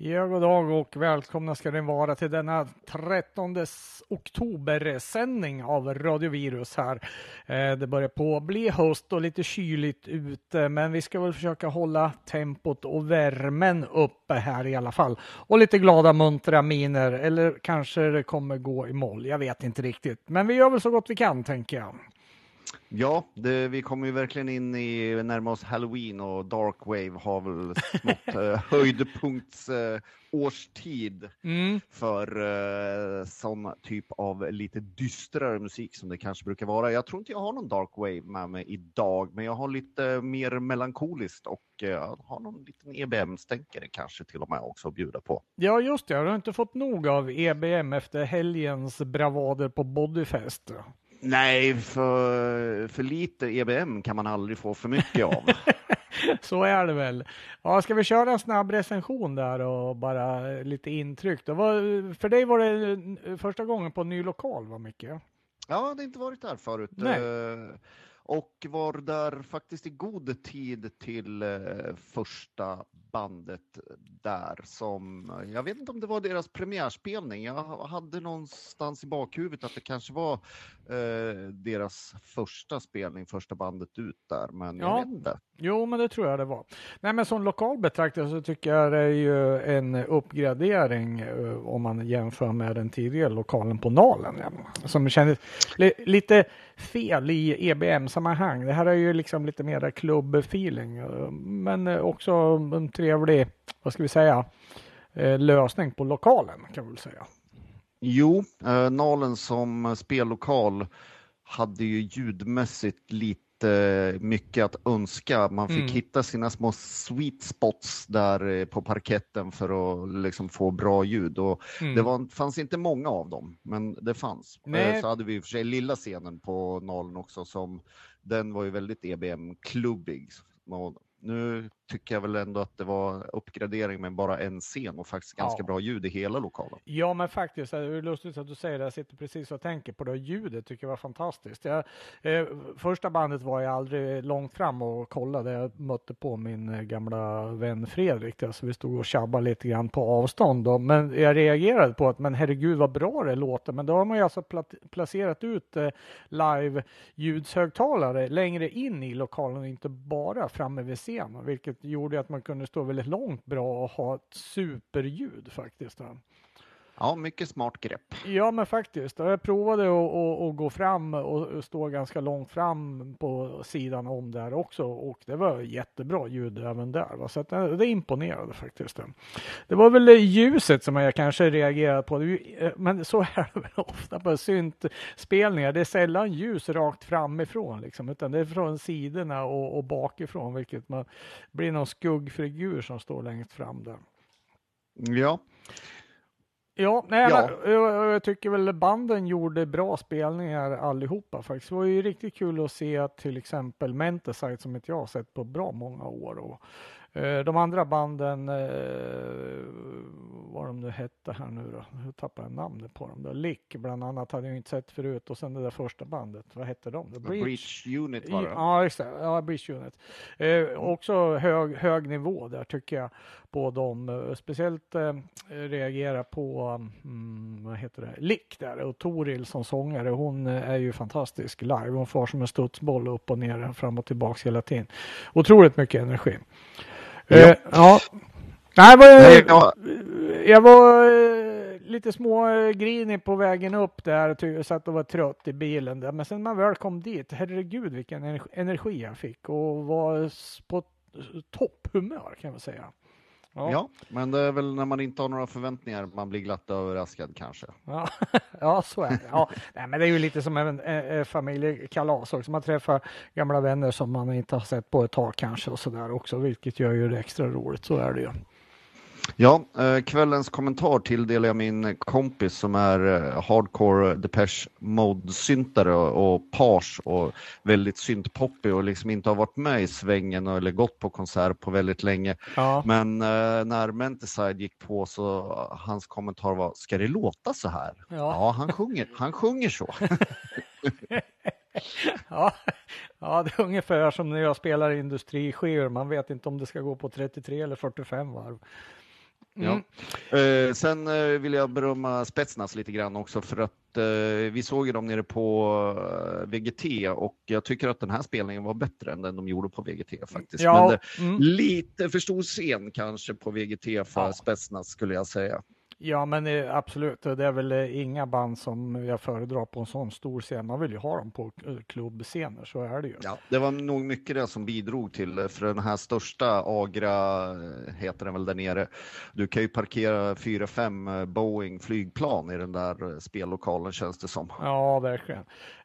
Ja, god dag och välkomna ska ni vara till denna 13 oktober-sändning av Radiovirus här. Det börjar på bli höst och lite kyligt ute, men vi ska väl försöka hålla tempot och värmen uppe här i alla fall. Och lite glada, muntra miner, eller kanske det kommer gå i moll, jag vet inte riktigt. Men vi gör väl så gott vi kan, tänker jag. Ja, vi kommer ju verkligen in i närmare oss Halloween och Darkwave har väl smått höjdpunkts årstid för sån typ av lite dystrare musik som det kanske brukar vara. Jag tror inte jag har någon Darkwave med mig idag, men jag har lite mer melankoliskt och har någon liten EBM-stänkare kanske till och med också att bjuda på. Ja, just det. Jag har inte fått nog av EBM efter helgens bravader på Bodyfest. Nej, för lite EBM kan man aldrig få för mycket av. Så är det väl. Ja, ska vi köra en snabb recension där och bara lite intryck? För dig var det första gången på en ny lokal, var mycket? Ja, det har inte varit där förut. Nej. Och var där faktiskt i god tid till första bandet där som, jag vet inte om det var deras premiärspelning. Jag hade någonstans i bakhuvudet att det kanske var deras första spelning, första bandet ut där, men jag vet inte. Jo, men det tror jag det var. Nej, men som lokal betraktare så tycker jag det är ju en uppgradering om man jämför med den tidigare lokalen på Nalen. Ja, som kändes lite fel i EBM-sammanhang. Det här är ju liksom lite mer klubbfeeling, men också en trevlig, vad ska vi säga, lösning på lokalen kan vi väl säga. Jo, Nalen som spellokal hade ju ljudmässigt lite mycket att önska. Man fick hitta sina små sweet spots där på parketten för att liksom få bra ljud. Och det fanns inte många av dem, men det fanns. Så hade vi i och för sig lilla scenen på Nalen också, som den var ju väldigt EBM-klubbig. Nu tycker jag väl ändå att det var uppgradering med bara en scen och faktiskt ganska bra ljud i hela lokalen. Ja, men faktiskt, det är lustigt att du säger det. Jag sitter precis och tänker på det. Ljudet tycker jag var fantastiskt. Första bandet var jag aldrig långt fram och kollade. Jag mötte på min gamla vän Fredrik. Så vi stod och tjabbade lite grann på avstånd. Då. Men jag reagerade på att, men herregud vad bra det låter. Men då har man ju alltså placerat ut live-ljudshögtalare längre in i lokalen och inte bara framme vid scenen. Vilket gjorde att man kunde stå väldigt långt bra och ha ett superljud faktiskt. Ja, mycket smart grepp. Ja, men faktiskt. Jag provade att gå fram och stå ganska långt fram på sidan om där också. Och det var jättebra ljud även där. Så att det imponerade faktiskt. Det var väl ljuset som jag kanske reagerade på. Men så är det väl ofta på syntspelningar. Det är sällan ljus rakt framifrån. Liksom, utan det är från sidorna och bakifrån. Vilket man blir någon skuggfigur som står längst fram där. Ja. Ja, jag tycker väl banden gjorde bra spelningar allihopa faktiskt. Det var ju riktigt kul att se till exempel Mentasite som inte jag har sett på bra många år. Och de andra banden, vad de nu hette här nu då, jag tappar namnet på dem då. Lick bland annat hade jag inte sett förut, och sen det där första bandet, vad hette de? Breach Unit var det. Ja, just det. Ja, Breach Unit. Också hög nivå där tycker jag på dem. Speciellt reagera på vad heter det? Lick där, och Toril som sångare, hon är ju fantastisk live. Hon får som en studsboll upp och ner, fram och tillbaka hela tiden. Otroligt mycket energi. Ja. Nej, jag var lite smågrinig på vägen upp där, så att jag var trött i bilen där. Men sen man väl kom dit, herregud vilken energi jag fick och var på topphumör kan man säga. Ja, men det är väl när man inte har några förväntningar man blir glatt överraskad kanske. Ja, så är det. Ja, nej, men det är ju lite som en familjekalas också. Man träffar gamla vänner som man inte har sett på ett tag kanske och sådär också, vilket gör ju det extra roligt. Så är det ju. Ja, kvällens kommentar tilldelar jag min kompis som är hardcore Depeche Mode-syntare och page och väldigt syntpoppig och liksom inte har varit med i svängen eller gått på konsert på väldigt länge. Ja. Men när Mentaside gick på så hans kommentar var, ska det låta så här? Ja, han sjunger så. Ja, det är ungefär som när jag spelar industriskivor. Man vet inte om det ska gå på 33 eller 45 varv. Ja. Sen vill jag berömma Spetsnaz lite grann också för att vi såg ju dem nere på VGT och jag tycker att den här spelningen var bättre än den de gjorde på VGT faktiskt. Ja, Men lite för stor scen kanske på VGT för Spetsnaz skulle jag säga. Ja, men absolut. Det är väl inga band som jag föredrar på en sån stor scen. Man vill ju ha dem på klubbscener, så är det ju. Ja, det var nog mycket det som bidrog till, för den här största Agra heter den väl där nere. Du kan ju parkera 4-5 Boeing flygplan i den där spellokalen känns det som. Ja, verkligen.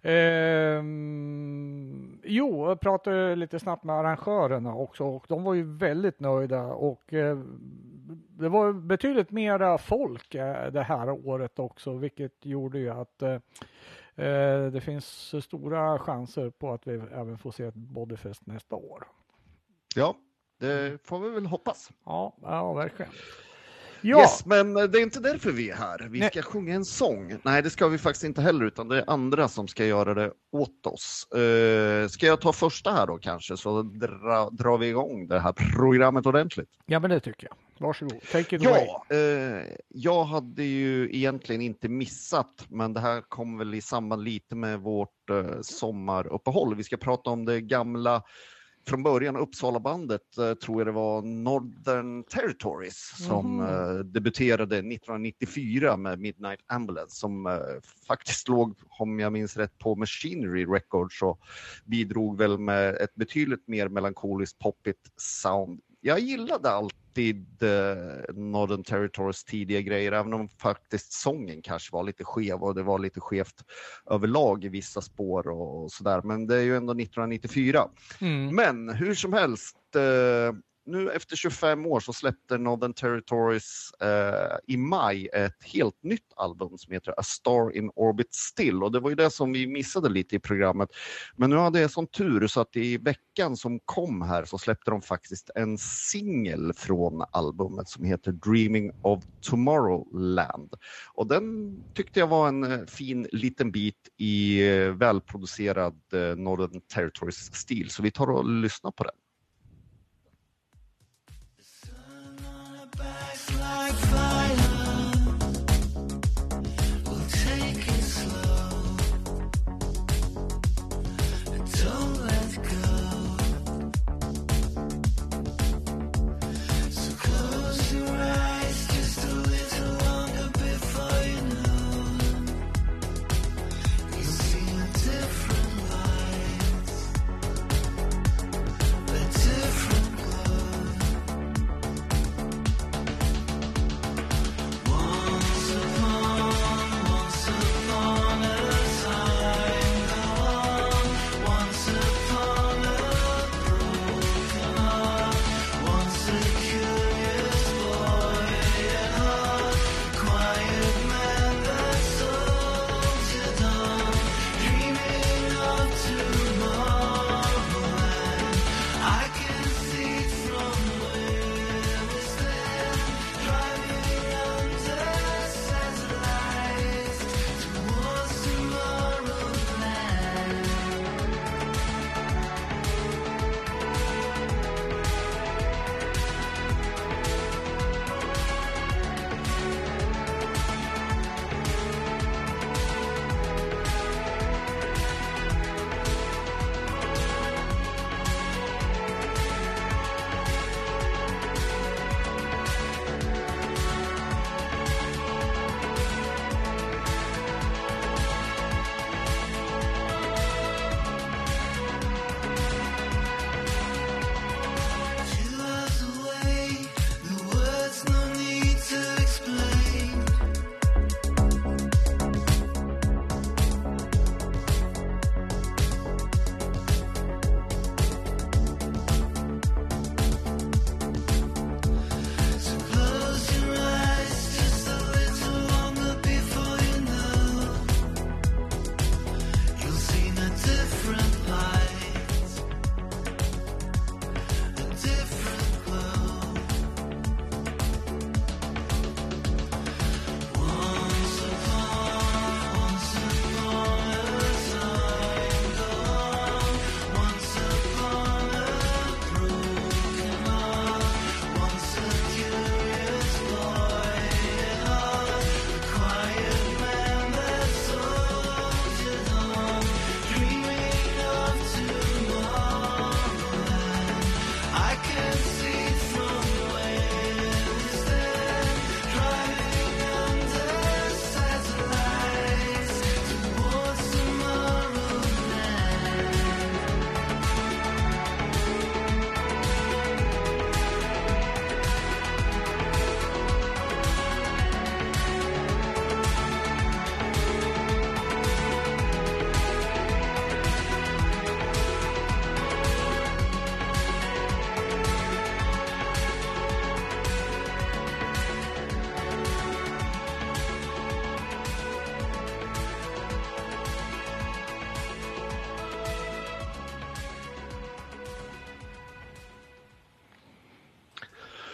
Jag pratade lite snabbt med arrangörerna också och de var ju väldigt nöjda och det var betydligt mera folk det här året också, vilket gjorde ju att det finns stora chanser på att vi även får se ett Bodyfest nästa år. Ja, det får vi väl hoppas. Ja, verkligen. Ja. Yes, men det är inte därför vi är här. Vi ska sjunga en sång. Nej, det ska vi faktiskt inte heller, utan det är andra som ska göra det åt oss. Ska jag ta första här då kanske, så drar vi igång det här programmet ordentligt? Ja, men det tycker jag. Varsågod. Take it away. Jag hade ju egentligen inte missat, men det här kom väl i samband lite med vårt sommaruppehåll. Vi ska prata om det gamla, från början Uppsala-bandet, tror jag det var Northern Territories som debuterade 1994 med Midnight Ambulance som faktiskt låg, om jag minns rätt, på Machinery Records och bidrog väl med ett betydligt mer melankoliskt poppigt sound. Jag gillade alltid Northern Territories tidiga grejer, även om faktiskt sången kanske var lite skev och det var lite skevt överlag i vissa spår och sådär. Men det är ju ändå 1994. Men hur som helst, nu efter 25 år så släppte Northern Territories i maj ett helt nytt album som heter A Star in Orbit Still, och det var ju det som vi missade lite i programmet. Men nu hade jag sån tur så att i veckan som kom här så släppte de faktiskt en singel från albumet som heter Dreaming of Tomorrowland, och den tyckte jag var en fin liten bit i välproducerad Northern Territories stil, så vi tar och lyssnar på den.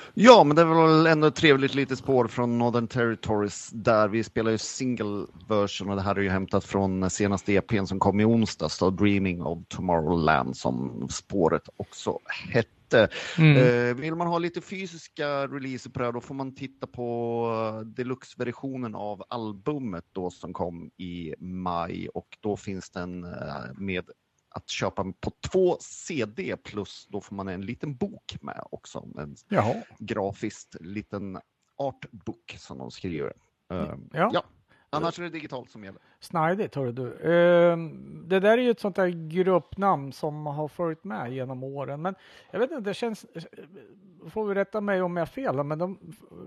Ja, men det var väl ändå ett trevligt litet spår från Northern Territories där vi spelar ju single version och det här är ju hämtat från senaste EPn som kom i onsdags då, Dreaming of Tomorrowland som spåret också hette. Vill man ha lite fysiska releaser på det här, då får man titta på deluxe-versionen av albumet då som kom i maj och då finns den med att köpa på 2 CD plus då får man en liten bok med också. En grafiskt liten artbook som de skriver. Ja. Annars är det digitalt som gäller. Snajdigt, hörru du. Det där är ju ett sånt där gruppnamn som har följt med genom åren. Men jag vet inte, det känns... Får vi rätta mig om jag har fel, men de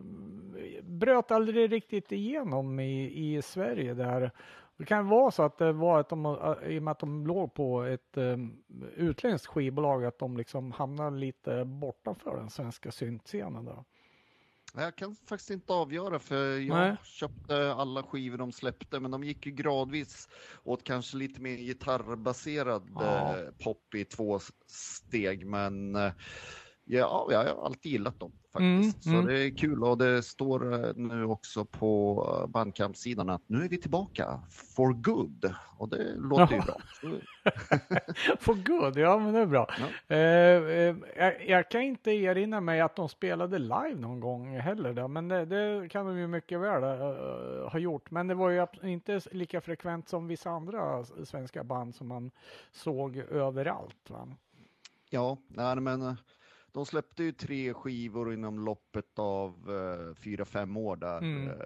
bröt aldrig riktigt igenom i Sverige där. Det kan vara så att det var att i och med att de låg på ett utländskt skivbolag att de liksom hamnade lite bortanför den svenska syntscenen då. Jag kan faktiskt inte avgöra för jag köpte alla skivor de släppte men de gick ju gradvis åt kanske lite mer gitarrbaserad pop i 2 steg men ja, jag har alltid gillat dem faktiskt. Så det är kul och det står nu också på Bandcamp-sidan att nu är vi tillbaka for good och det låter ju bra. For good, ja men det är bra. Ja. Jag kan inte erinra mig att de spelade live någon gång heller då, men det kan de ju mycket väl ha gjort. Men det var ju inte lika frekvent som vissa andra svenska band som man såg överallt. Va? Ja, nej, men de släppte ju 3 skivor inom loppet av 4-5 år där,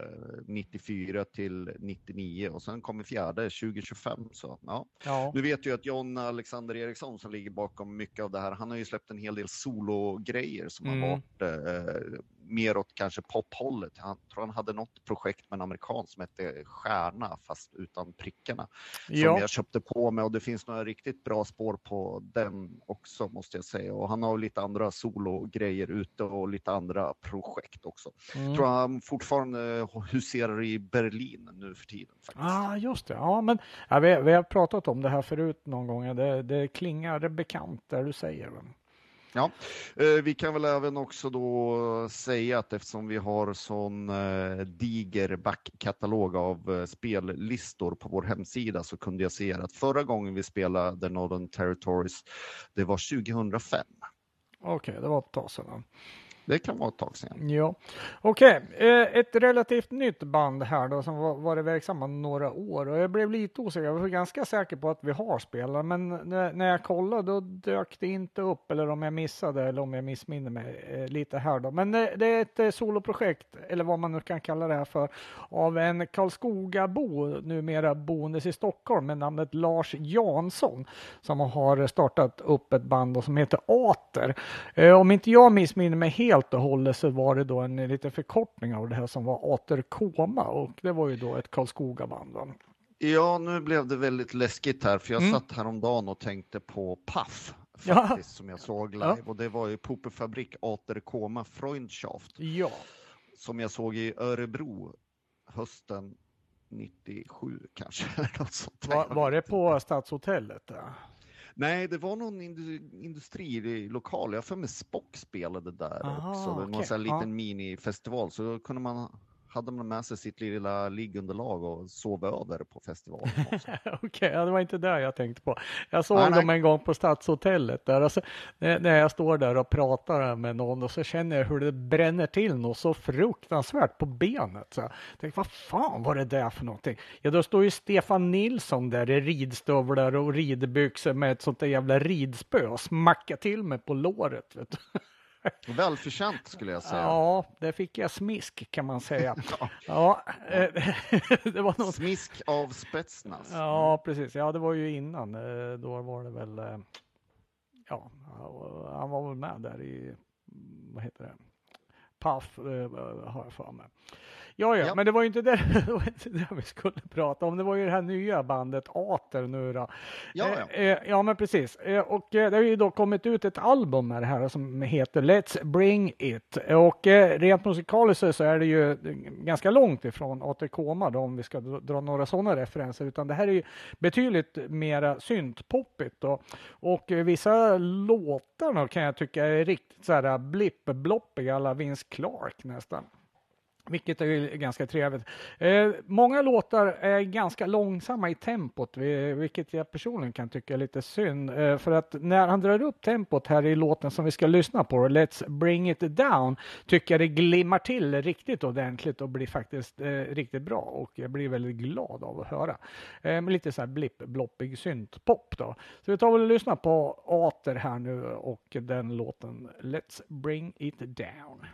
94 till 99 och sen kom 4 2025 så ja. Nu vet ju att John Alexander Eriksson som ligger bakom mycket av det här, han har ju släppt en hel del solo-grejer som har varit mer åt kanske pophållet. Jag tror han hade något projekt med en amerikan som hette Stjärna fast utan prickarna som jag köpte på mig och det finns några riktigt bra spår på den också måste jag säga och han har lite andra solo-grejer ute och lite andra projekt också. Jag tror han fortfarande huserar i Berlin nu för tiden faktiskt. Just det. Ja, men vi har pratat om det här förut någon gång. Det klingar bekant där du säger. Ja, vi kan väl även också då säga att eftersom vi har sån diger backkatalog av spellistor på vår hemsida så kunde jag se att förra gången vi spelade The Northern Territories, det var 2005. Okej, det var ett tag sedan. Det kan vara ett tag sedan. Ja. Okej, ett relativt nytt band här då som varit verksamma några år och jag blev lite osäker. Jag var ganska säker på att vi har spelare men när jag kollade då dök det inte upp eller om jag missade eller om jag missminner mig lite här då. Men det är ett soloprojekt eller vad man nu kan kalla det här för av en Karlskogabo numera boendes i Stockholm med namnet Lars Jansson som har startat upp ett band som heter Ater. Om inte jag missminner mig helt och hållet så var det då en liten förkortning av det här som var Ater Koma och det var ju då ett Karlskoga-band. Va? Ja, nu blev det väldigt läskigt här för jag satt häromdagen och tänkte på Puff faktiskt som jag såg live och det var ju Popefabrik Ater Koma Freundschaft som jag såg i Örebro hösten 97 kanske. Var det på Stadshotellet? Ja? Nej, det var någon industrilokal. Jag för mig Spock spelade där också. Det var en sån liten minifestival. Så då hade man med sig sitt lilla liggunderlag och sov över på festivalen. Okej, det var inte där jag tänkte på. Jag såg dem en gång på Stadshotellet. Där. Alltså, när jag står där och pratar med någon och så känner jag hur det bränner till något så fruktansvärt på benet. Så jag tänkte, vad fan var det där för någonting? Ja, då står ju Stefan Nilsson där i ridstövlar och ridbyxor med ett sånt där jävla ridspö och smackar till mig på låret. Vet du? Välförtjänt skulle jag säga. Ja, det fick jag smisk kan man säga. Det var något... Smisk av Spetsnaz. Ja, precis. Ja, det var ju innan. Då var det väl... han var väl med där i... Vad heter det? Puff har jag för mig. Ja, men det var ju inte det, det var inte det vi skulle prata om. Det var ju det här nya bandet Ater nu då. Ja, men precis. Och det har ju då kommit ut ett album med det här som heter Let's Bring It. Och rent musikaliskt så är det ju ganska långt ifrån Ater Koma då, om vi ska dra några sådana referenser. Utan det här är ju betydligt mera syntpoppigt då. Och vissa låtar kan jag tycka är riktigt så här blipp-bloppiga, alla Vince Clark nästan. Vilket är ganska trevligt. Många låtar är ganska långsamma i tempot, vilket jag personligen kan tycka är lite synd. För att när han drar upp tempot här i låten som vi ska lyssna på, Let's Bring It Down, tycker jag det glimmar till riktigt ordentligt och blir faktiskt riktigt bra. Och jag blir väldigt glad av att höra. Med lite så här blipp-bloppig syntpop då. Så vi tar väl och lyssnar på Ater här nu och den låten Let's Bring It Down.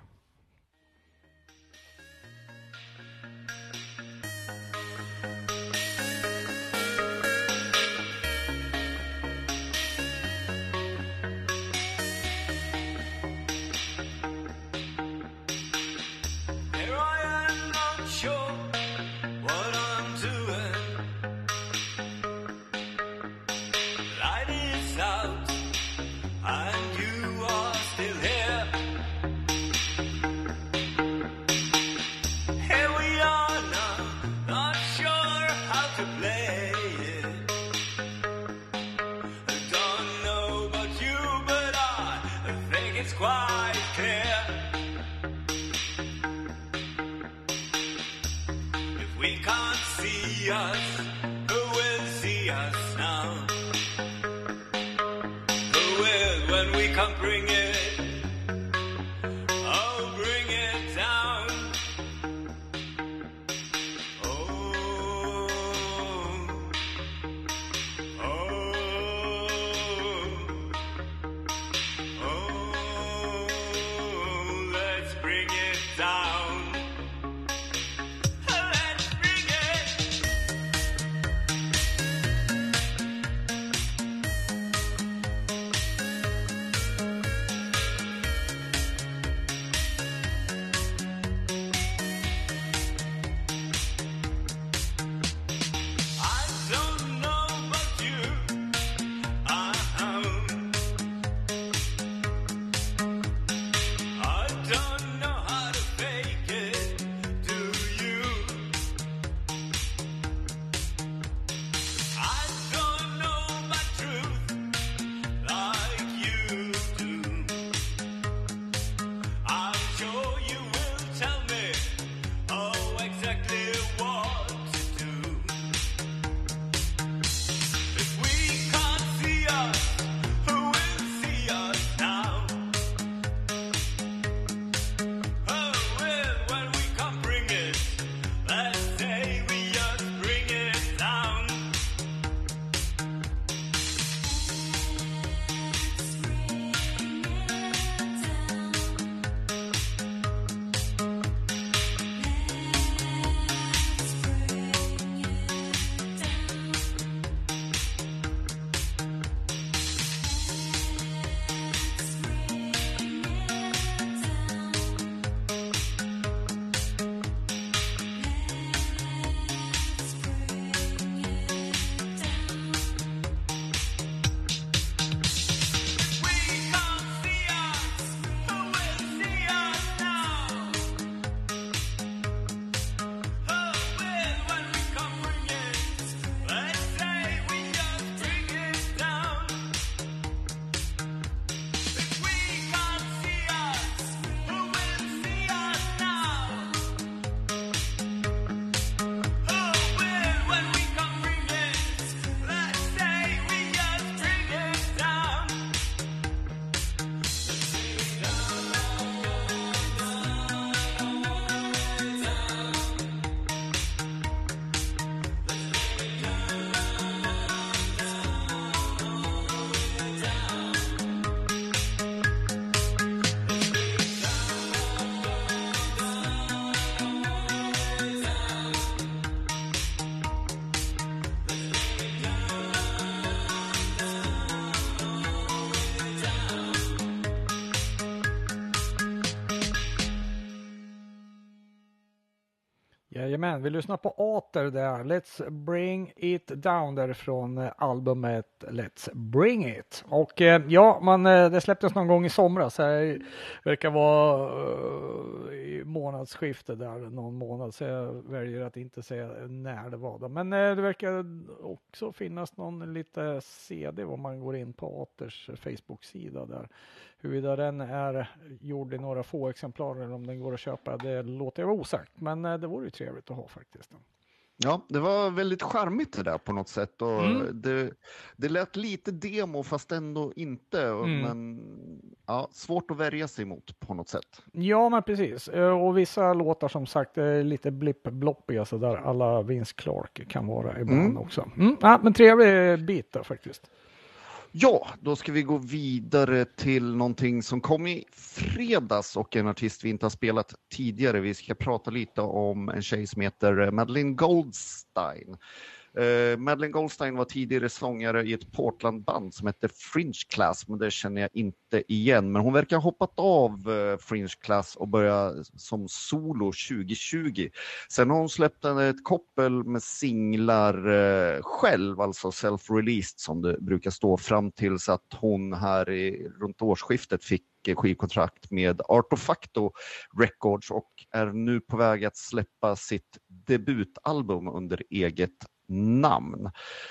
Jajamän, vi lyssnar på Ater där. Let's Bring It Down därifrån albumet Let's Bring It. Och det släpptes någon gång i somras. Det verkar vara i månadsskiftet där, någon månad. Så jag väljer att inte säga när det var. Men det verkar också finnas någon lite CD om man går in på Aters Facebook-sida där. Huruvida den är gjord i några få exemplar eller om den går att köpa, det låter jag vara osagt. Men det vore ju trevligt att ha faktiskt. Ja, det var väldigt charmigt det där på något sätt. Och det lät lite demo fast ändå inte. Men ja, svårt att värja sig emot på något sätt. Ja, men precis. Och vissa låtar som sagt är lite blipp-bloppiga så där alla Vince Clarke kan vara ibland också. Ja, men trevlig bit där faktiskt. Ja, då ska vi gå vidare till någonting som kom i fredags och en artist vi inte har spelat tidigare. Vi ska prata lite om en tjej som heter Madeleine Goldstein. Madeleine Goldstein var tidigare sångare i ett Portland-band som hette Fringe Class, men det känner jag inte igen. Men hon verkar ha hoppat av Fringe Class och börjat som solo 2020. Sen har hon släppt ett koppel med singlar själv, alltså self-released som det brukar stå, fram tills att hon här runt årsskiftet fick skivkontrakt med Artefacto Records och är nu på väg att släppa sitt debutalbum under eget namn.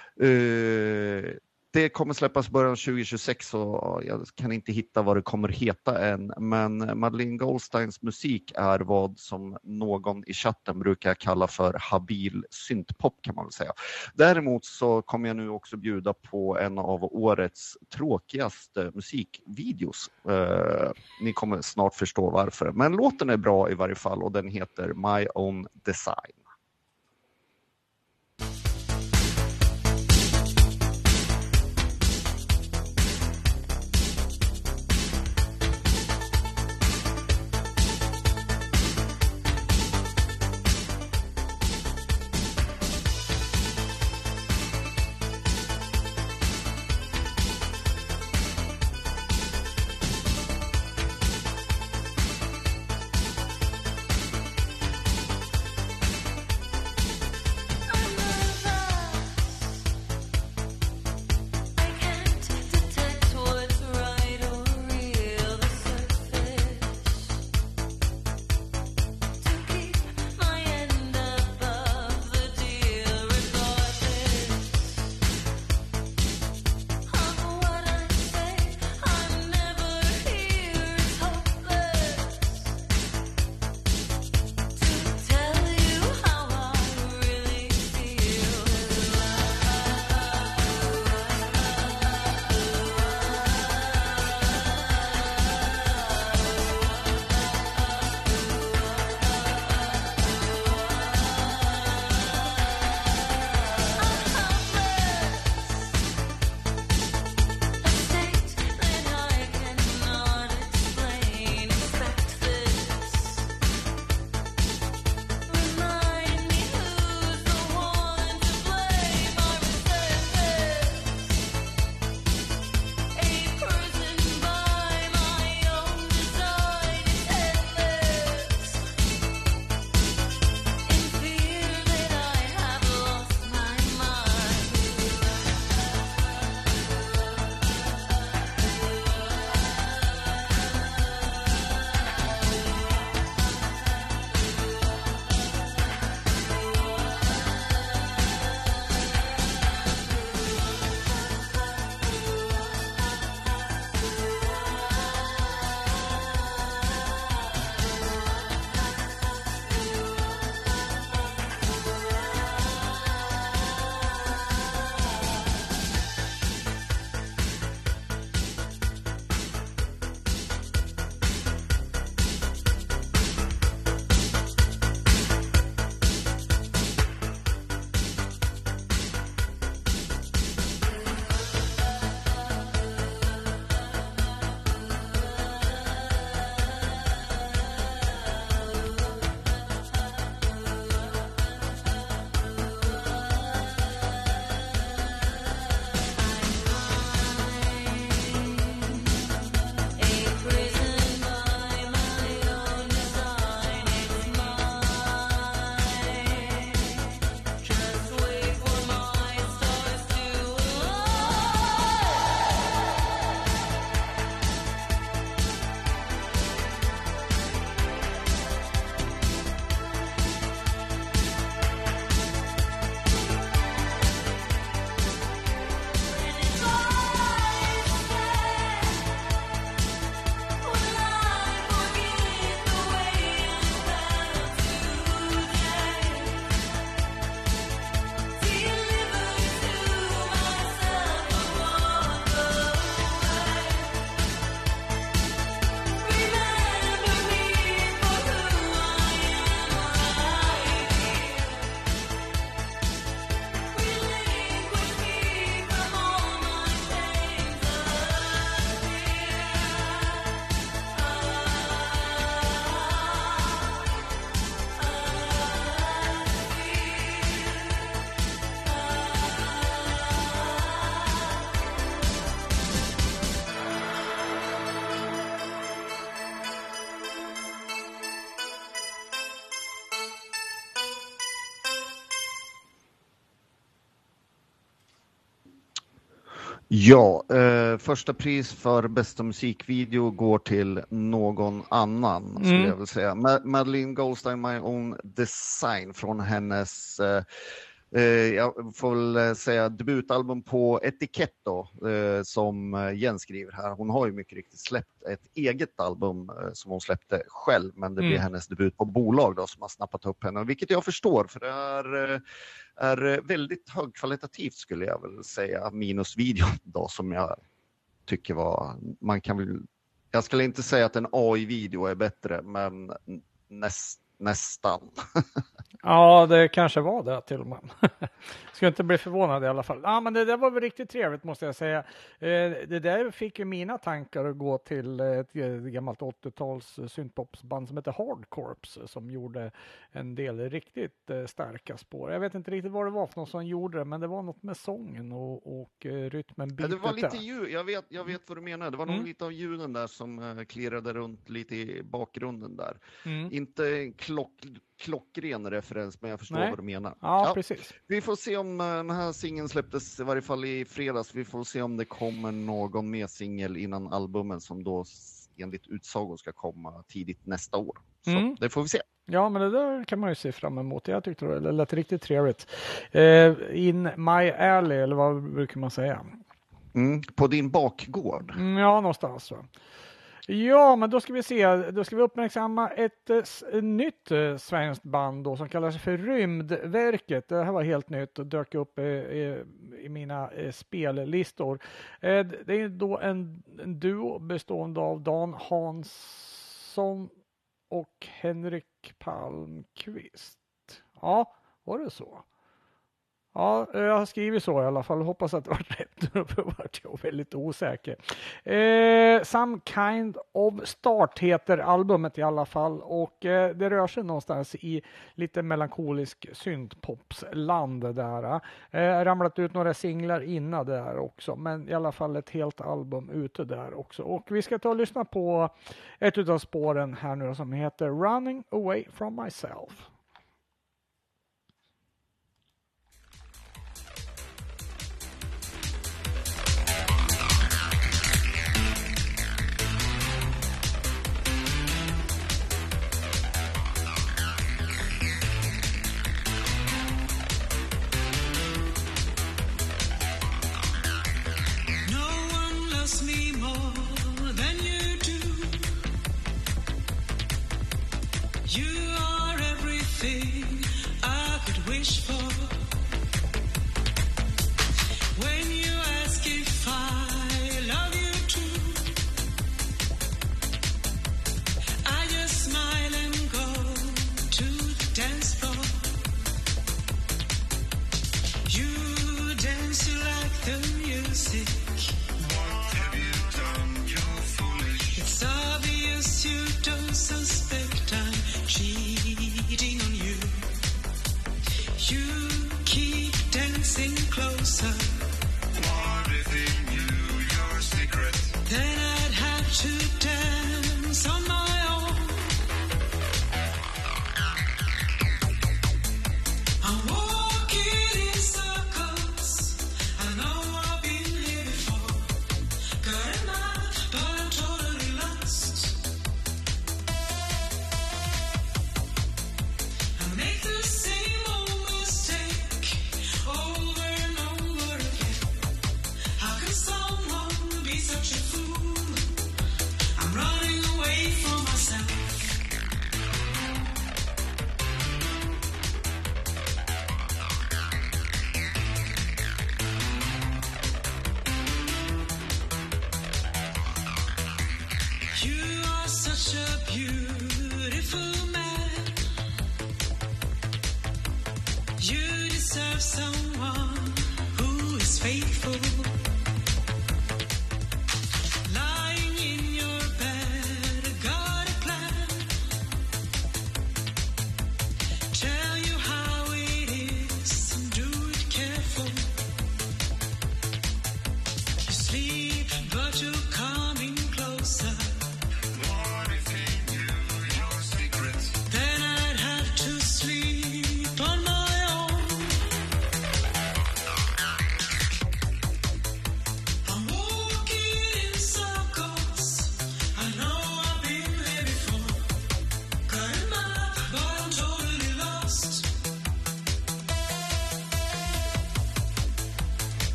Det kommer släppas början 2026 och jag kan inte hitta vad det kommer heta än, men Madeleine Goldsteins musik är vad som någon i chatten brukar kalla för habil syntpop kan man väl säga. Däremot så kommer jag nu också bjuda på en av årets tråkigaste musikvideos. Ni kommer snart förstå varför, men låten är bra i varje fall och den heter My Own Design. Ja, första pris för bästa musikvideo går till någon annan, skulle jag vilja säga. Madeleine Goldstein, My Own Design, från hennes jag får väl säga debutalbum på Etiketto, som Jens skriver här. Hon har ju mycket riktigt släppt ett eget album som hon släppte själv, men det blir hennes debut på bolag då, som har snappat upp henne, vilket jag förstår, för det är väldigt högkvalitativt, skulle jag väl säga, minus videon då, som jag tycker var, jag skulle inte säga att en AI-video är bättre, men nästan. Ja, det kanske var det till och med. Ska inte bli förvånad i alla fall. Ja, men det där var väl riktigt trevligt, måste jag säga. Det där fick ju mina tankar att gå till ett gammalt 80-tals synthpopsband som heter Hard Corps, som gjorde en del riktigt starka spår. Jag vet inte riktigt vad det var för någon som gjorde det, men det var något med sången och rytmen. Ja, det var lite ljud. Jag vet vad du menar. Det var nog lite av ljuden där som klirrade runt lite i bakgrunden där. Inte klockren referens, men jag förstår vad du menar. Ja, precis. Vi får se om den här singeln släpptes i varje fall i fredags. Vi får se om det kommer någon mer singel innan albumen, som då enligt utsagor ska komma tidigt nästa år. Så det får vi se. Ja, men det där kan man ju se fram emot. Jag tyckte det lät riktigt trevligt. In my alley, eller vad brukar man säga? På din bakgård. Ja, någonstans. Va? Ja, men då ska vi se. Då ska vi uppmärksamma ett nytt svenskt band då, som kallar sig för Rymdverket. Det här var helt nytt och dök upp i mina spellistor. Det är då en duo bestående av Dan Hansson och Henrik Palmqvist. Ja, var det så? Ja, jag har skrivit så i alla fall. Hoppas att det var rätt. Då var jag väldigt osäker. Some Kind of Start heter albumet i alla fall. Och det rör sig någonstans i lite melankolisk syntpopsland där. Ramlat ut några singlar innan där också. Men i alla fall ett helt album ute där också. Och vi ska ta och lyssna på ett utav spåren här nu som heter Running Away From Myself.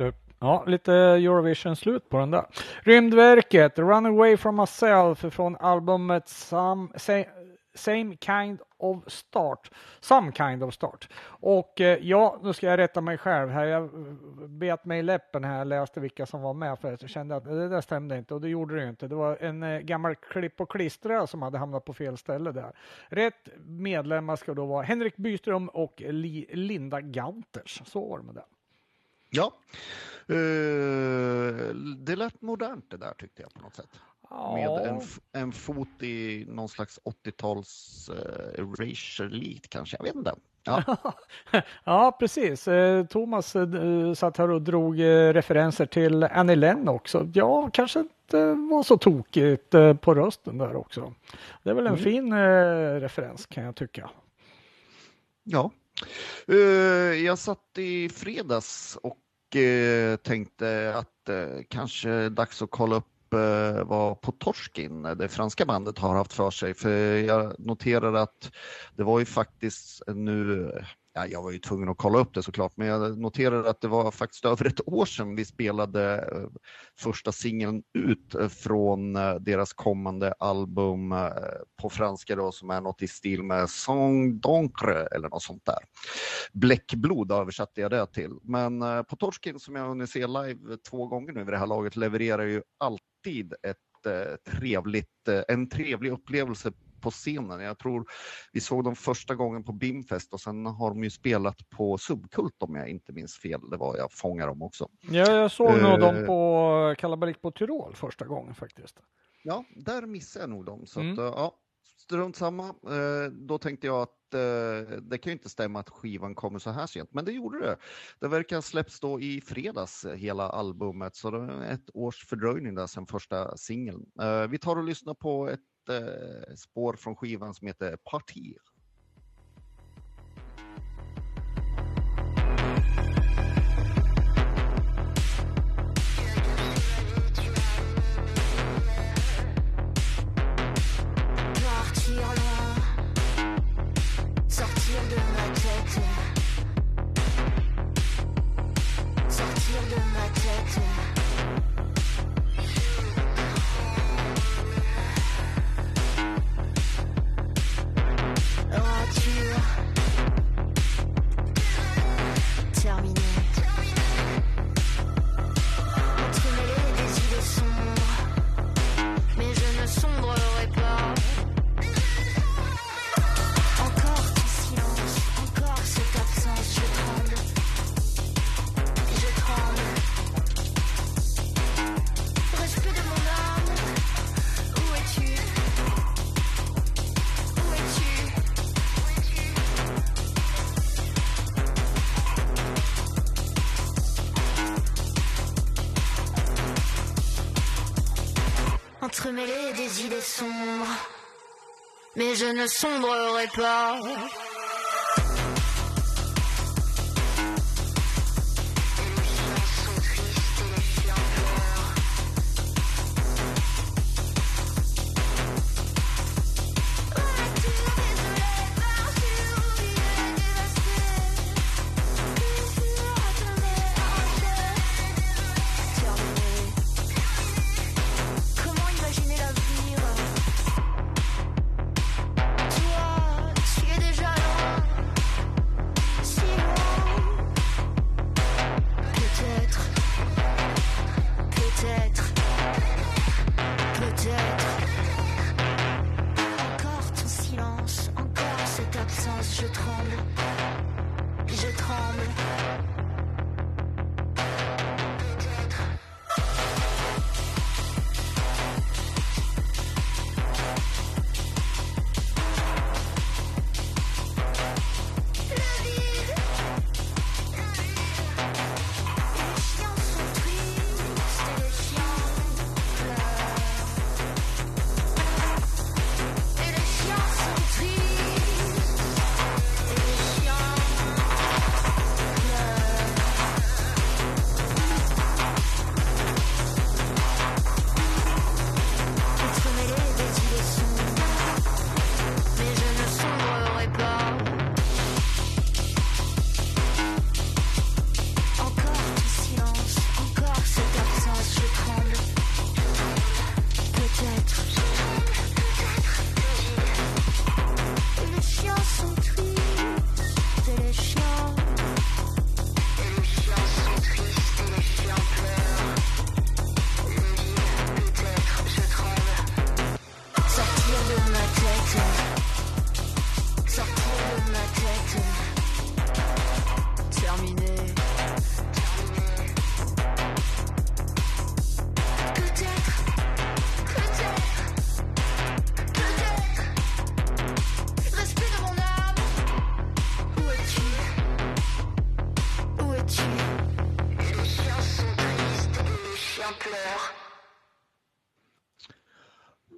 Ja, lite Eurovision-slut på den där. Rymdverket, Run Away From Myself från albumet Some Kind of Start. Och ja, nu ska jag rätta mig själv här. Jag bet mig i läppen här, jag läste vilka som var med, för jag kände att det där stämde inte, och det gjorde det inte. Det var en gammal klipp och klistra som hade hamnat på fel ställe där. Rätt medlemmar ska då vara Henrik Byström och Linda Gaunters. Så var det med det. Ja, det lät modernt det där, tyckte jag på något sätt. Ja. Med en fot i någon slags 80-tals erasure-likt kanske, jag vet inte. Ja, Ja, precis. Thomas satt här och drog referenser till Annie Lenn också. Ja, kanske inte var så tokigt på rösten där också. Det är väl en fin referens, kan jag tycka. ja. Jag satt i fredags och tänkte att kanske dags att kolla upp vad Potorskin, det franska bandet, har haft för sig. För jag noterade att det var ju faktiskt nu, ja, jag var ju tvungen att kolla upp det såklart, men jag noterade att det var faktiskt över ett år sedan vi spelade första singeln ut från deras kommande album på franska då, som är något i stil med Sang d'encre eller något sånt där. Bläckblod översatte jag det till. Men Potorskin, som jag hunnit se live 2 gånger nu vid det här laget, levererar ju alltid en trevlig upplevelse på scenen. Jag tror vi såg dem första gången på Bimfest, och sen har de ju spelat på Subkult, om jag inte minns fel. Det var jag fångar dem också. Ja, jag såg nog dem på Kalabalik på Tyrol första gången faktiskt. Ja, där missade jag nog dem. Så att, ja, strunt samma. Då tänkte jag att det kan ju inte stämma att skivan kommer så här sent, men det gjorde det. Det verkar ha släppts då i fredags, hela albumet, så det är ett års fördröjning där sedan första singeln. Vi tar och lyssnar på ett spår från skivan som heter Partir. Entremêler des idées sombres, mais je ne sombrerai pas.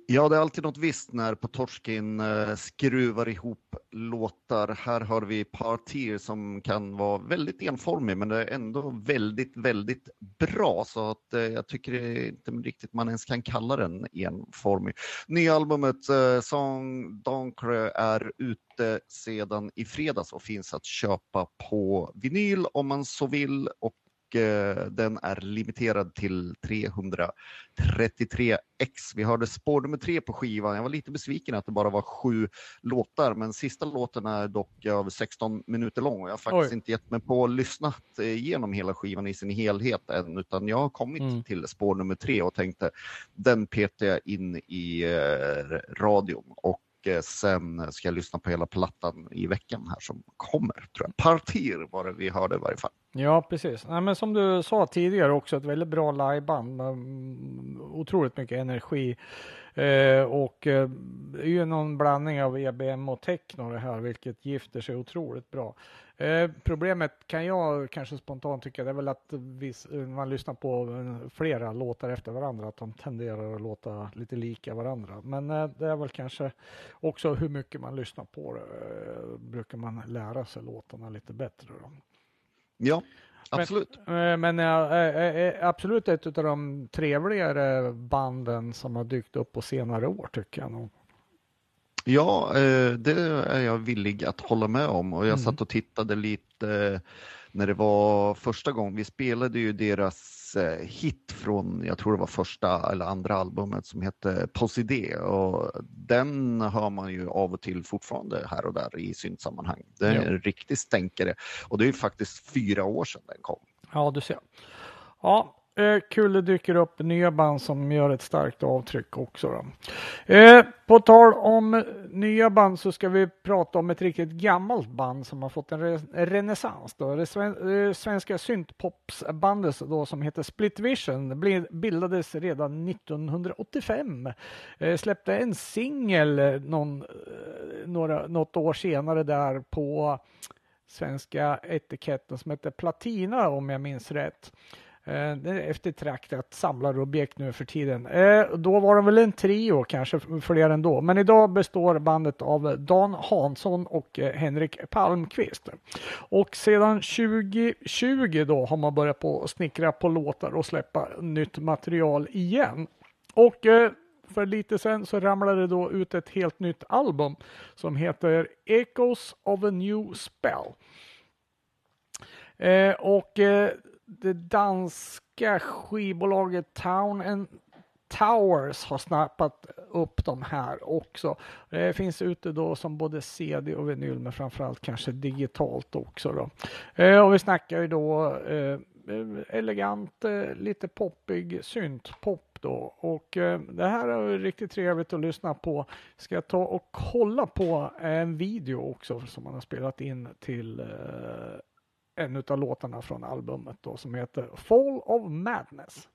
Ja, det är alltid något visst när Potorskin skruvar ihop låtar. Här har vi Partir som kan vara väldigt enformig, men det är ändå väldigt, väldigt bra. Så att jag tycker inte riktigt man ens kan kalla den enformig. Nya albumet Song D'Encre är ute sedan i fredags och finns att köpa på vinyl om man så vill. Och den är limiterad till 333 ex. Vi hörde spår nummer 3 på skivan. Jag var lite besviken att det bara var 7 låtar, men sista låten är dock över 16 minuter lång och jag har faktiskt inte gett mig på att lyssna igenom hela skivan i sin helhet än, utan jag har kommit till spår nummer 3 och tänkte den petar jag in i radion och sen ska jag lyssna på hela plattan i veckan här som kommer, tror jag. Partir var det vi hörde i varje fall. Ja, precis. Nej, men som du sa tidigare också, ett väldigt bra liveband med otroligt mycket energi. Och det är ju någon blandning av EBM och techno det här, vilket gifter sig otroligt bra. Problemet kan jag kanske spontant tycka, det är väl att man lyssnar på flera låtar efter varandra, att de tenderar att låta lite lika varandra. Men det är väl kanske också hur mycket man lyssnar på det. Brukar man lära sig låtarna lite bättre då. Ja, absolut. Men absolut ett av de trevligare banden som har dykt upp på senare år, tycker jag nog. Ja, det är jag villig att hålla med om och jag satt och tittade lite när det var första gången. Vi spelade ju deras hit från, jag tror det var första eller andra albumet som hette Possidé och den hör man ju av och till fortfarande här och där i syntsammanhang. Det är en riktig stänkare och det är ju faktiskt 4 år sedan den kom. Ja, du ser. Ja, kul det dyker upp nya band som gör ett starkt avtryck också då. På tal om nya band så ska vi prata om ett riktigt gammalt band som har fått en renässans då. Det svenska syntpopsbandet då som heter Split Vision bildades redan 1985. Släppte en singel något år senare där på svenska etiketten som heter Platina om jag minns rätt. Det är eftertraktat samlarobjekt nu för tiden. Då var det väl en trio, kanske fler ändå. Men idag består bandet av Dan Hansson och Henrik Palmqvist. Och sedan 2020 då har man börjat på att snickra på låtar och släppa nytt material igen. Och för lite sen så ramlade det då ut ett helt nytt album som heter Echoes of a New Spell. Det danska skivbolaget Town and Towers har snappat upp de här också. Det finns ute då som både CD och vinyl, men framförallt kanske digitalt också då. Och vi snackar ju då elegant, lite poppig syntpop då. Och det här är riktigt trevligt att lyssna på. Ska jag ta och kolla på en video också som man har spelat in till en av låtarna från albumet då, som heter Fall of Madness.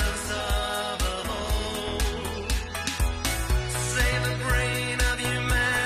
Save the brain of humanity.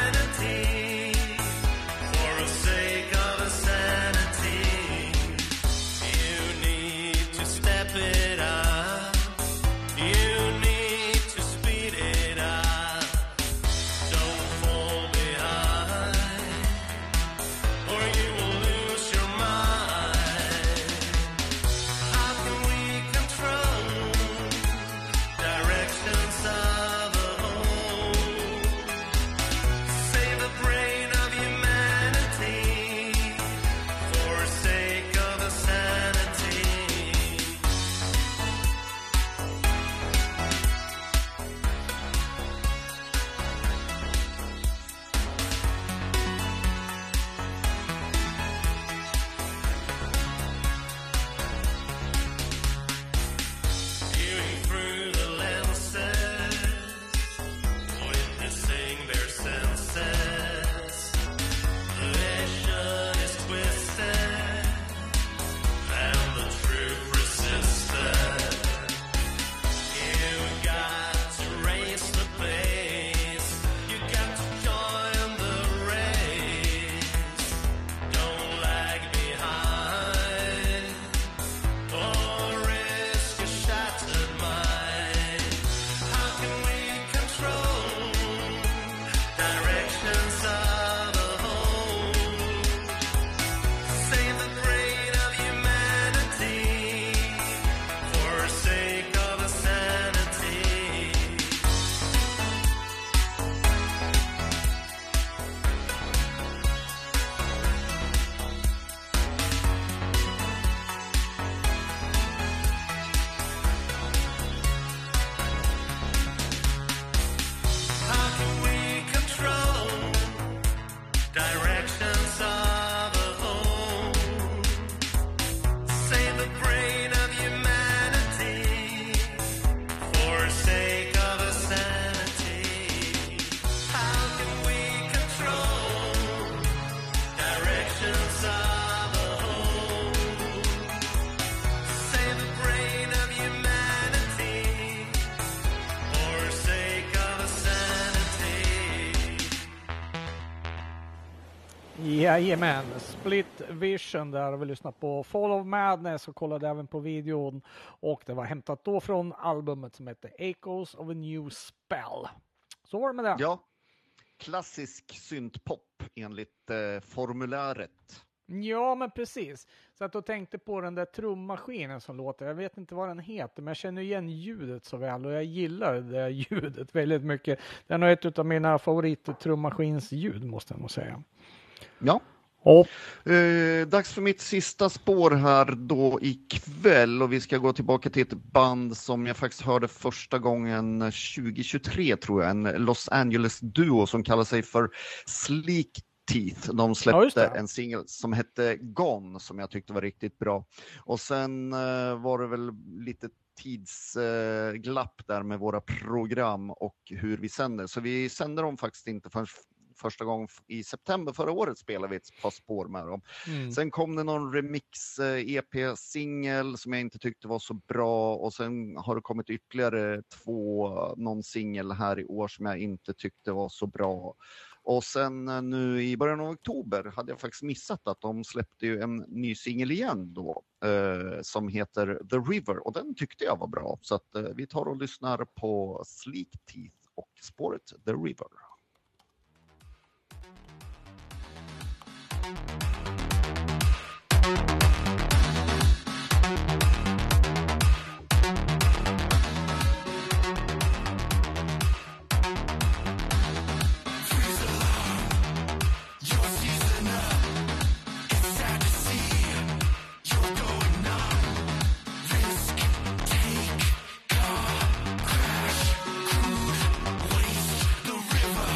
Jajamän, Split Vision där vi lyssnade på Fall of Madness och kollade även på videon, och det var hämtat då från albumet som heter Echoes of a New Spell. Så var det med det. Ja, klassisk syntpop enligt formuläret. Ja, men precis. Så att jag tänkte på den där trummaskinen som låter. Jag vet inte vad den heter, men jag känner igen ljudet så väl och jag gillar det där ljudet väldigt mycket. Det är nog ett av mina favorit-trummaskinsljud, måste jag nog säga. Ja. Och Dags för mitt sista spår här då ikväll, och vi ska gå tillbaka till ett band som jag faktiskt hörde första gången 2023 tror jag, en Los Angeles-duo som kallar sig för Sleek Teeth. De släppte en singel som hette Gone som jag tyckte var riktigt bra, och sen var det väl lite tidsglapp där med våra program och hur vi sänder, så vi sänder dem faktiskt inte förrän första gången i september förra året spelade vi ett par spår med dem. Sen kom det någon remix EP-singel som jag inte tyckte var så bra, och sen har det kommit ytterligare någon singel här i år som jag inte tyckte var så bra. Och sen nu i början av oktober hade jag faktiskt missat att de släppte ju en ny singel igen då som heter The River, och den tyckte jag var bra. Så att vi tar och lyssnar på Sleek Teeth och spåret The River. River.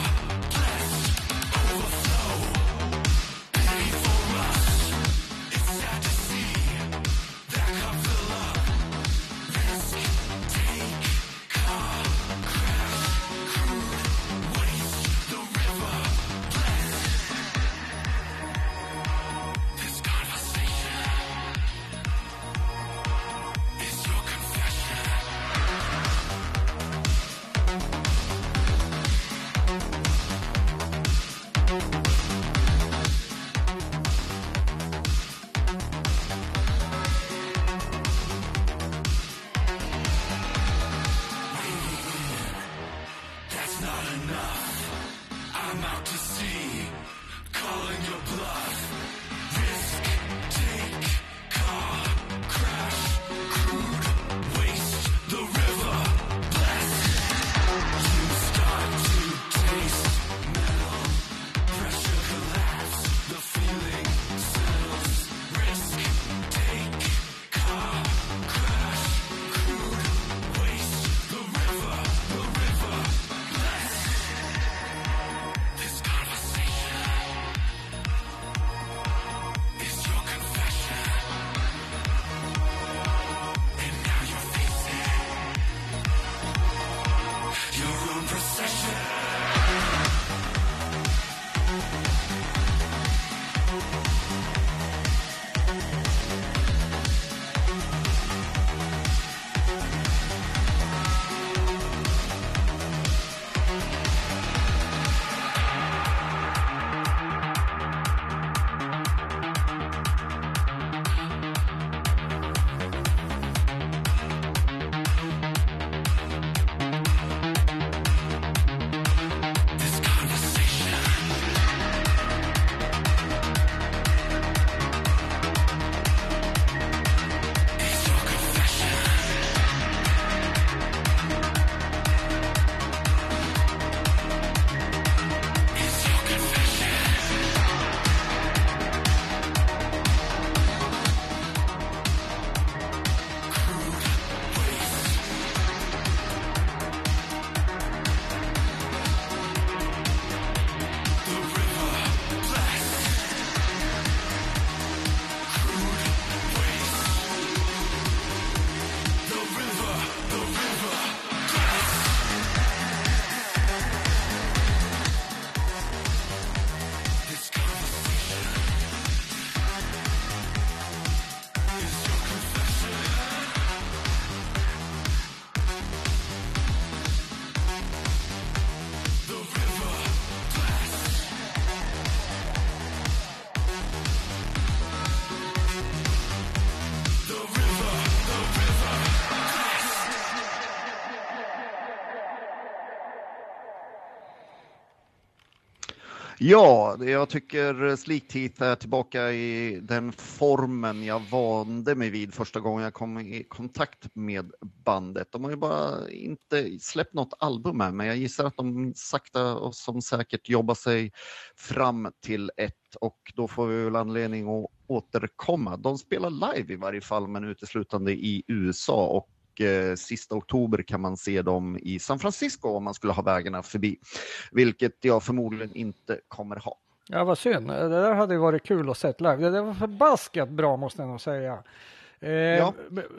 Ja, jag tycker Sleek Teeth är tillbaka i den formen jag vande mig vid första gången jag kom i kontakt med bandet. De har ju bara inte släppt något album här, men jag gissar att de sakta och som säkert jobbar sig fram till ett, och då får vi väl anledning att återkomma. De spelar live i varje fall, men uteslutande i USA, och sista oktober kan man se dem i San Francisco om man skulle ha vägarna förbi, vilket jag förmodligen inte kommer ha. Ja, vad synd. Det där hade ju varit kul att se live. Det där var förbaskat bra, måste jag nog säga. Ja.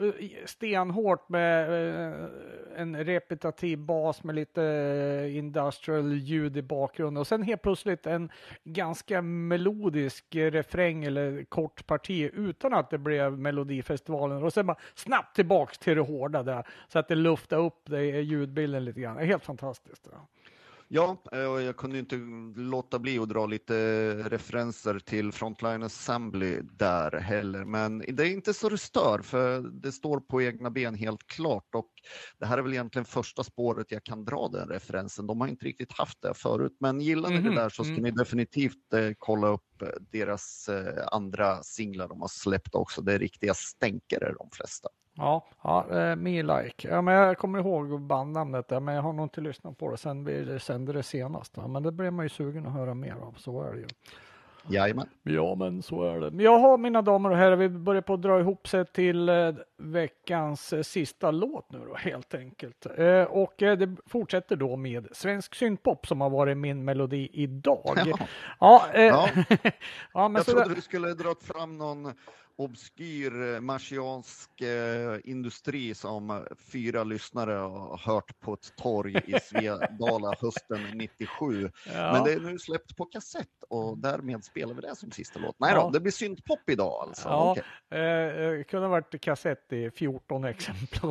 Stenhårt med en repetitiv bas med lite industrial ljud i bakgrunden, och sen helt plötsligt en ganska melodisk refräng eller kort parti utan att det blev Melodifestivalen, och sen bara snabbt tillbaks till det hårda där, så att det luftar upp det i ljudbilden lite grann. Helt fantastiskt. Ja, och jag kunde inte låta bli att dra lite referenser till Frontline Assembly där heller, men det är inte så det stör, för det står på egna ben helt klart, och det här är väl egentligen första spåret jag kan dra den referensen. De har inte riktigt haft det förut, men gillar ni det där så ska ni definitivt kolla upp deras andra singlar de har släppt också. Det är riktiga stänkare de flesta. Ja, Me Like. Ja, men jag kommer ihåg bandnamnet där, men jag har nog inte lyssnat på det sen vi sände det senast. Men det blev man ju sugen att höra mer av, så är det ju. Jajamän. Ja, men så är det. Men jag har, mina damer och herrar, vi börjar på att dra ihop sig till veckans sista låt nu då, helt enkelt. Och det fortsätter då med svensk syntpop som har varit min melodi idag. Ja, men jag trodde du skulle dra fram någon obskyr marsiansk industri som 4 lyssnare har hört på ett torg i Svedala hösten 97. Ja. Men det är nu släppt på kassett, och därmed spelar vi det som sista låt. Nej då, det blir syntpop idag alltså. Ja, okay. Kunde ha varit kassett i 14 exemplar.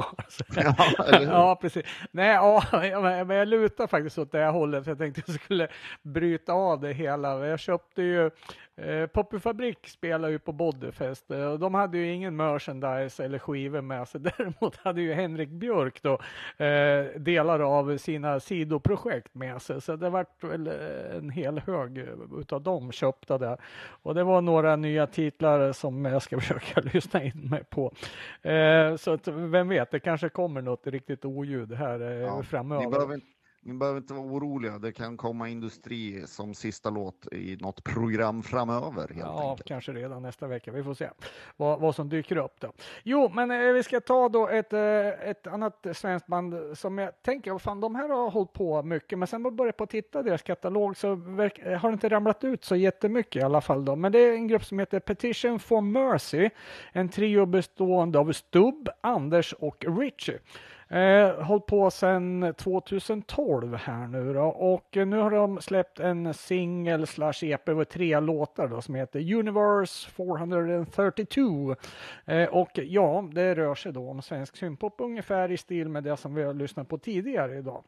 Ja, precis. Nej, men jag lutar faktiskt åt det här hållet. Jag tänkte att jag skulle bryta av det hela. Jag köpte ju Poppyfabrik spelar ju på Bodyfest, och de hade ju ingen merchandise eller skivor med sig. Däremot hade ju Henrik Björk då delar av sina sidoprojekt med sig, så det var väl en hel hög utav dem köpta där, och det var några nya titlar som jag ska försöka lyssna in mig på, så att, vem vet, det kanske kommer något riktigt oljud här framöver. Ni behöver inte vara oroliga, det kan komma industri som sista låt i något program framöver. Helt enkelt. Kanske redan nästa vecka. Vi får se vad som dyker upp då. Jo, men vi ska ta då ett annat svenskt band som jag tänker, fan, de här har hållit på mycket, men sen man börjar på att titta deras katalog så har det inte ramlat ut så jättemycket i alla fall då. Men det är en grupp som heter Petition for Mercy, en trio bestående av Stubb, Anders och Richie. Hållit på sedan 2012 här nu då, och nu har de släppt en singel/EP med 3 låtar då som heter Universe 432, och ja, det rör sig då om svensk syntpop ungefär i stil med det som vi har lyssnat på tidigare idag.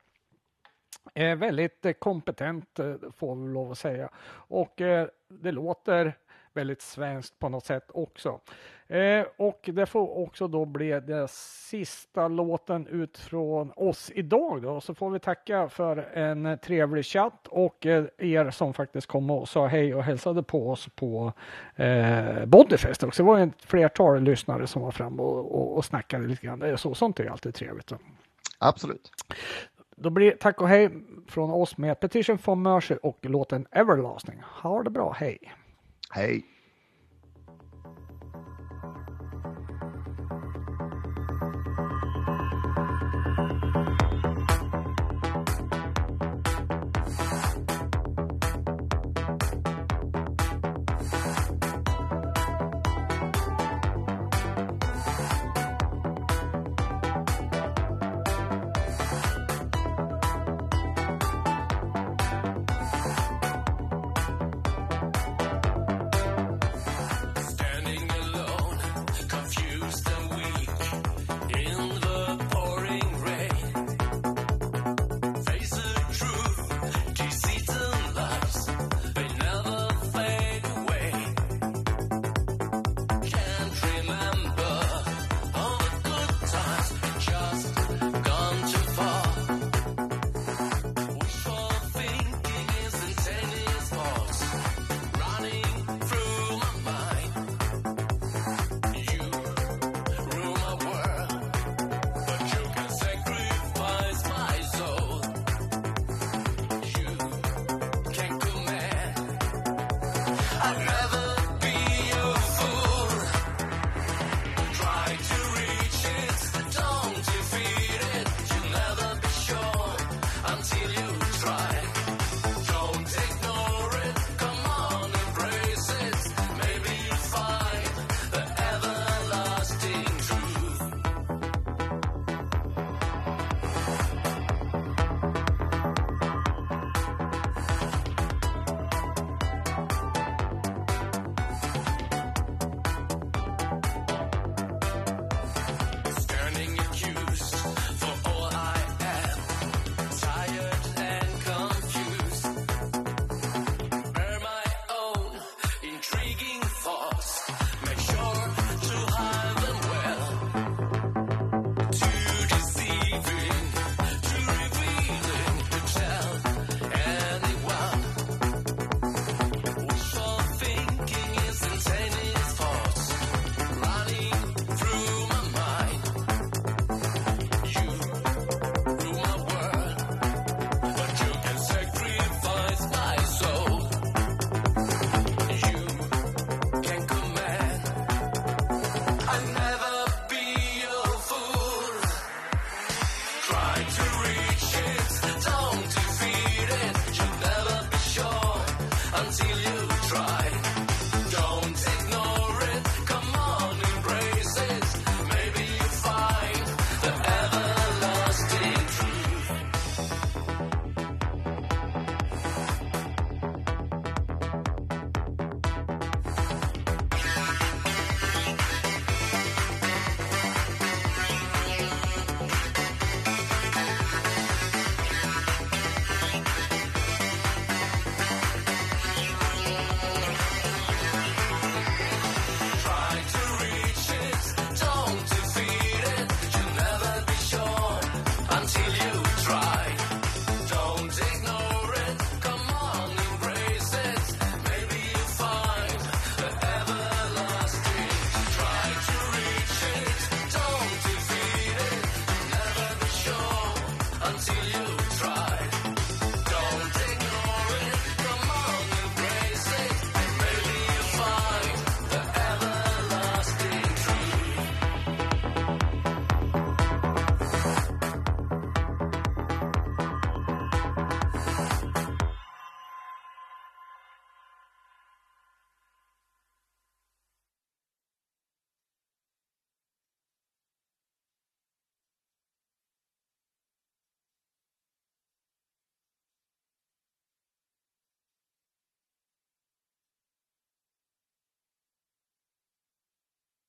Väldigt kompetent får vi lov att säga, och det låter väldigt svenskt på något sätt också. Och det får också då bli den sista låten ut från oss idag då. Så får vi tacka för en trevlig chatt och er som faktiskt kom och sa hej och hälsade på oss på Bodyfest också. Det var ett flertal lyssnare som var fram och snackade lite grann. Det är sånt är alltid trevligt. Då. Absolut. Då blir tack och hej från oss med Petition for Mercy och låten Everlasting. Ha det bra, hej. Hej. Standing alone, confused and weak.